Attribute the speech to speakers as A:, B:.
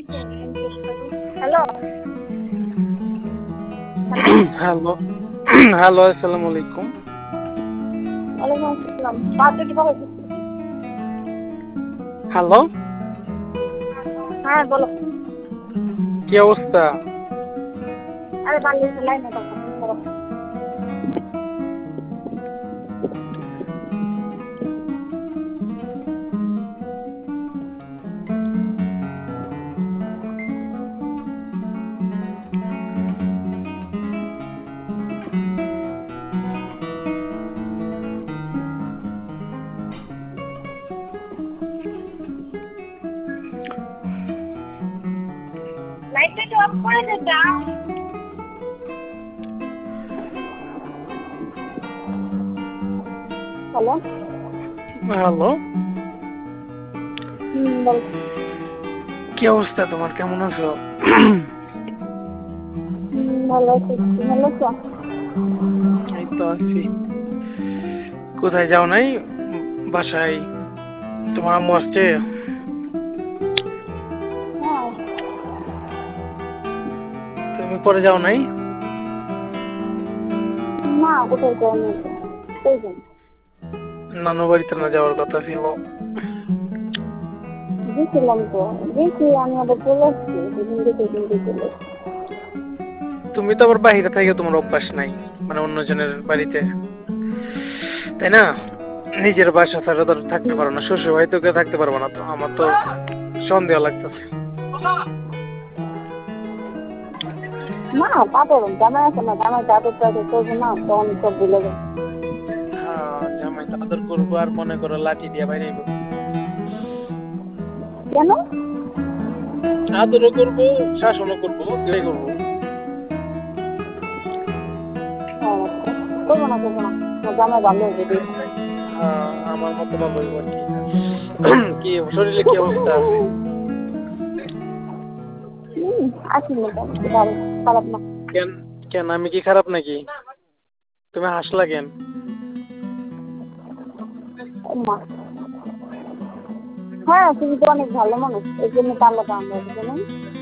A: Hello
B: hello hello আসসালামু আলাইকুম।
A: ওয়ালাইকুম আসসালাম। বাদ কিভাবে দিচ্ছি?
B: হ্যালো,
A: হ্যাঁ বলো।
B: কি অবস্থা?
A: আরে বাংলাদেশের লাইনে কথা বলো। লাইটটা একটু অফ করে দে দাও। হ্যালো
B: হ্যালো,
A: বল।
B: কি অবস্থা তোমার? কেমন আছো?
A: ভালো আছি, তুমি ভালো আছো?
B: এই তো আছি। কোথায় যাও নাই? বাসায় তোমার আম্মু আসছে?
A: হ্যাঁ
B: তুমি পরে যাও নাই?
A: না, কোথায় যাও না তো। কই যাই?
B: নানু বাড়িতে না যাওয়ার কথা ছিল।
A: গেছিলাম তো, গেছি আমি আবার চলে আসছি, দুদিন দেখে দিন চলে আসছি।
B: তুমি তো আবার বাইরে থেকে তোমার অভ্যাস নাই, মানে অন্যজনের বাড়িতে, তাই না? নিজের বাসা ছাড়া তো থাকতে পারো না, শ্বশুর বাড়িতে কেউ থাকতে পারবো না। তো আমার তো সন্দেহ লাগতেছে।
A: না তা করুন, জামাই আছে না, জামাই আদর টাদর করবো না, তখন সব ভুলে যাবো।
B: হ্যাঁ, জামাই তো আদর করবো আর মনে করো লাঠি দিয়ে বাইরে আইবো।
A: কেন?
B: আদরও করবো, শাসনও করবো, দুটাই করবো।
A: হ্যাঁ করবো না, করবো না, আমার জামাই ভালো হবে বেশ।
B: হ্যাঁ, আমার মতো ভালো হইব আর কি। কি শরীরে কি অবস্থা?
A: আছি মোটামুটি ভালো, খারাপ না।
B: কেন? কেন আমি কি খারাপ নাকি? তুমি হাসলা কেন?
A: মা, হ্যাঁ তুমি তো অনেক ভালো মানুষ, এই জন্য তো আল্লাহ আমরা বুঝলেন।